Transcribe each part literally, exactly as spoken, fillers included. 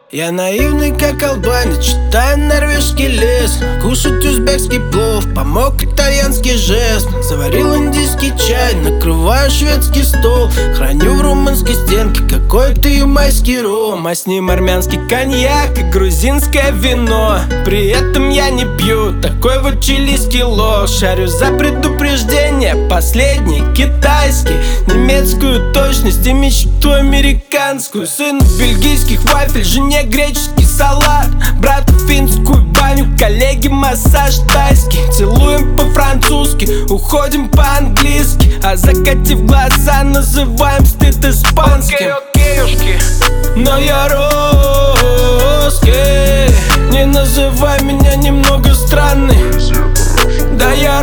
Я наивный, как албанец, читаю норвежский лес. Кушать узбекский плов, помог итальянский жест. Заварил индийский чай, накрываю шведский стол. Храню в румынской стенке какой-то ямайский ром, а с ним армянский коньяк и грузинское вино. При этом я не пью такой вот чилийский лох. Шарю за предупреждение, последний китайский. Немецкую точность и мечту американскую. Сыну бельгийских вафель, жене греческий салат, брату финскую баню, коллеге массаж тайский. Целуем по-французски, уходим по-английски, а закатив глаза, называем стыд испанским. Окей, но я русский, не называй меня немного странный. Да я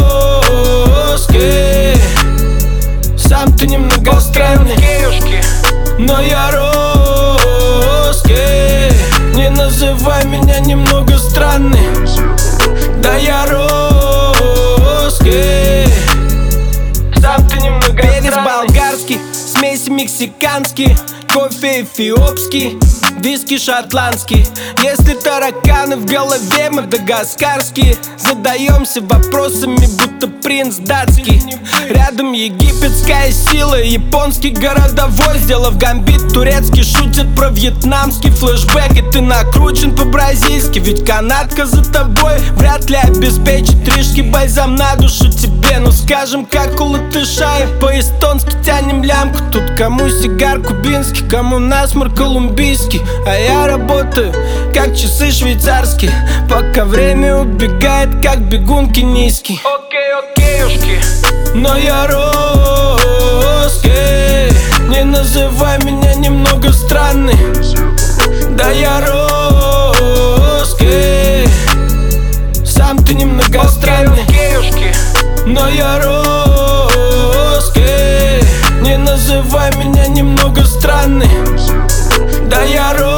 русский, сам ты немного странный. Но я русский, не называй меня немного странный. Да я русский, сам ты немного странный. Перец болгарский, смеси мексиканские, кофе эфиопский, виски шотландский. Если тараканы в голове мадагаскарские, задаемся вопросами, будто принц датский. Рядом египетская сила, японский городовой, сделав гамбит турецкий, шутит про вьетнамский флешбэк. И ты накручен по-бразильски, ведь канатка за тобой вряд ли обеспечит рижский бальзам на душу тебе. Ну скажем, как у латыша, и по-эстонски тянем лямку. Тут кому сигар кубинский, кому насморк колумбийский. А я работаю, как часы швейцарские, пока время убегает, как бегун кенийский. Окей, окейушки, но я русский, не называй меня немного странный. Да я русский, сам ты немного странный. окейушки, но я русский, не называй меня немного странный. Да я русский.